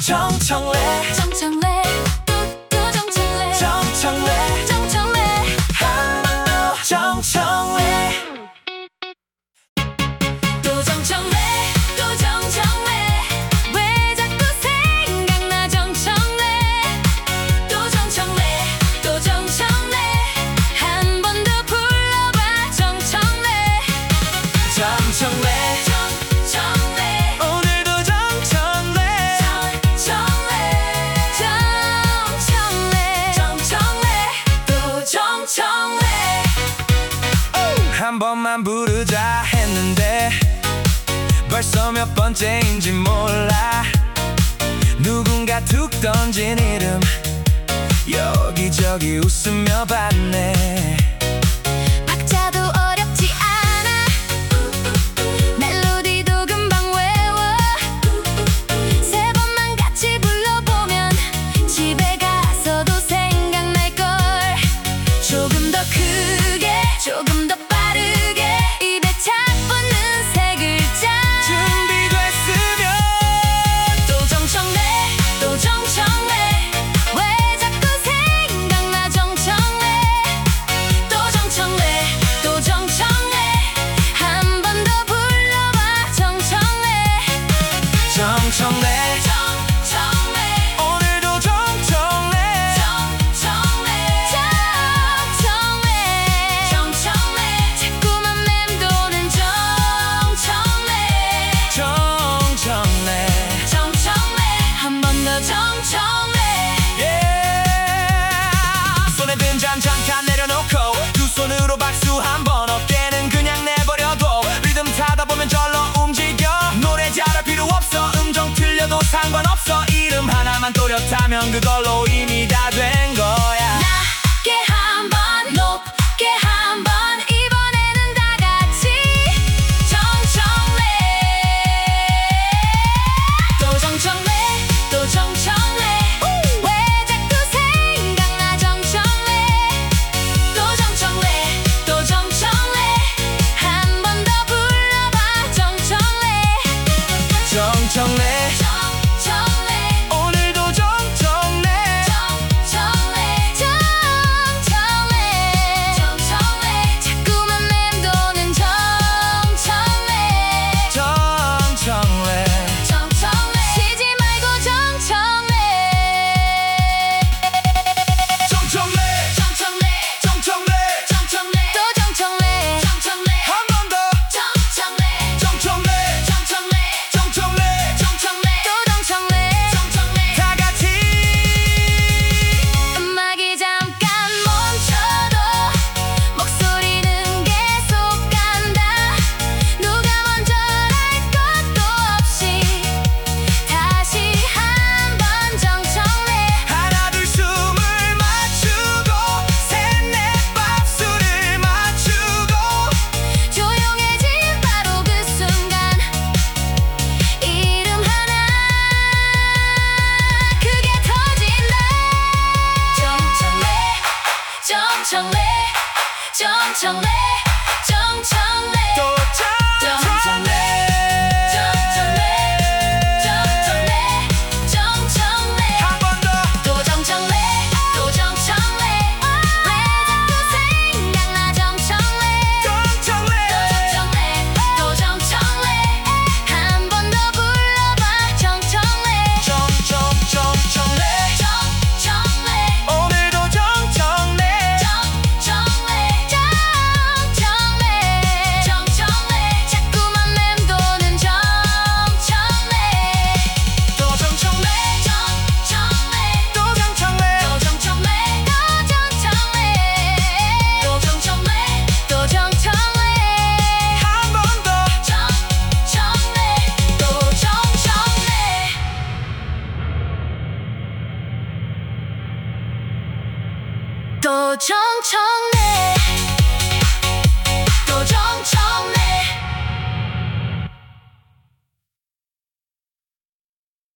정청래 정청래 또 정청래 정청래 정청래 한 번 더 정청래 또 정청래 또 정청래 왜 자꾸 생각나 정청래 또 정청래 또 정청래 한 번 더 불러봐 정청래 정청래 정청래 오늘도 정청래 정청래 정청래 또 정청래 한 번만 부르자 했는데 벌써 몇 번째인지 몰라 누군가 툭 던진 이름 여기저기 웃으며 봤네 박자도 어렵지 않아 멜로디도 금방 외워 세 번만 같이 불러보면 집에 가서도 생각날걸 조금 더 크게 조금 더 빠르게 입에 착 붙는 세 글자 준비됐으면 또 정청래 또 정청래 왜 자꾸 생각나 정청래 또 정청래 또 정청래 한 번 더 불러봐 정청래 정청래 정청래 오늘도 정청래 정청래 정청래 정청래 자꾸만 맴도는 정청래 정청래 정청래 한 번 더 정청래 손에 든 잔 잠깐 내려놓고 두 손으로 박수 한번 어깨는 그냥 내버려둬 리듬 타다 보면 절로 움직여 노래 잘할 필요 없어 음정 틀려도 상관없어 이름 하나만 또렷하면 그걸로 이미 다 된 거야 낮게 한번 높게 한번 이번에는 다 같이 정청래 또 정청래 또 정청래 왜 자꾸 생각나 정청래 또 정청래 또 정청래 한 번 더 불러봐 정청래 정청래 정청래 오늘도 정청래 정청래 정청래 정청래 자꾸만 맴도는 정청래 정청래 정청래 쉬지 말고 정청래 정청래 정청래 정청래 정청래 또 정청래 정청래 한 번 더 정청래 정청래 정청래 정청래 정청래 또 정청래 정청래 다 같이 음악이 잠깐 멈춰도 목소리는 계속 간다 누가 먼저랄 것도 없이 다시 한번 정청래 하나 둘 숨을 맞추고 셋넷 박수를 맞추고 조용해진 바로 그 순간 이름 하나 크게 터진다 정청래 정청래 정청래 정청래 또 정청래 정청래 정청래 정청래 한 번 더 또 정청래 또 정청래 왜 자꾸 생각나 정청래 정청래 또 정청래 한 번 더 불러봐 정청래 정청래 정청래 오늘도 정청래 정청래 정청래 자꾸만 맴도는 정청래 또 정청래 정청래 또 정청래 또 정청래 또 정청래 또 정청래 또 정청래 한 번 더 정청래 또 정청래 또 정청래